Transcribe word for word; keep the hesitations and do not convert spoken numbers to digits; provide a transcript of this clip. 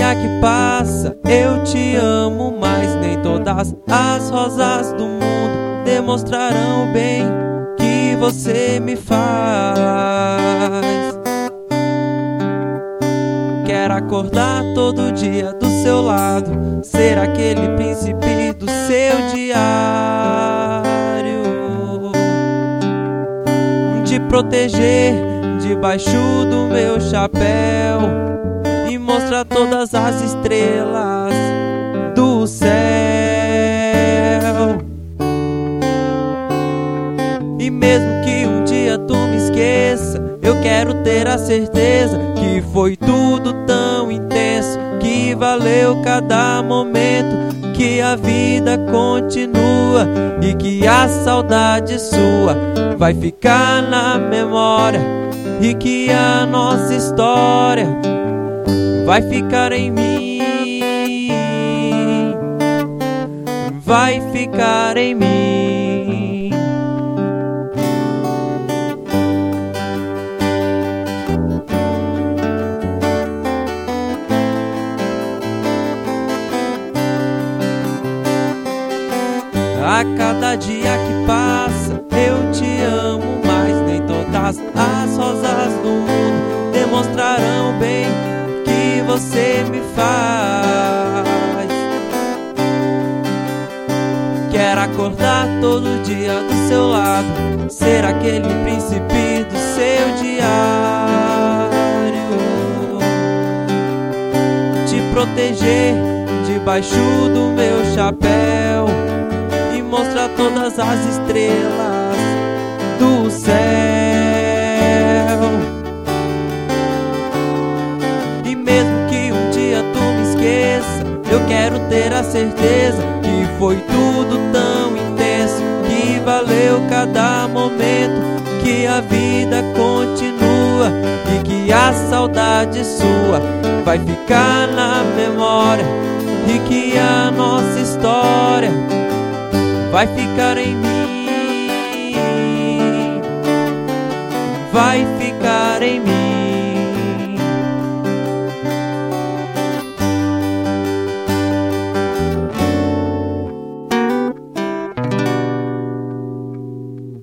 dia que passa eu te amo mais. Nem todas as rosas do mundo demonstrarão o bem que você me faz. Quero acordar todo dia do seu lado, ser aquele príncipe do seu diário, te proteger debaixo do meu chapéu e mostrar todas as estrelas do céu. E mesmo que um dia tu me esqueça, eu quero ter a certeza que foi tudo tão intenso, que valeu cada momento, que a vida continua e que a saudade sua vai ficar na memória, e que a nossa história vai ficar em mim, vai ficar em mim. A cada dia que passa eu te amo mais. Nem todas as rosas do mundo demonstrarão o bem que você me faz. Quero acordar todo dia do seu lado, ser aquele príncipe do seu diário, te proteger debaixo do meu chapéu e mostrar todas as estrelas do céu. E mesmo que um dia tu me esqueça, eu quero ter a certeza que foi tudo tão intenso, que valeu cada momento, que a vida continua e que a saudade sua vai ficar na memória, e que a nossa história vai ficar em mim, vai ficar em mim.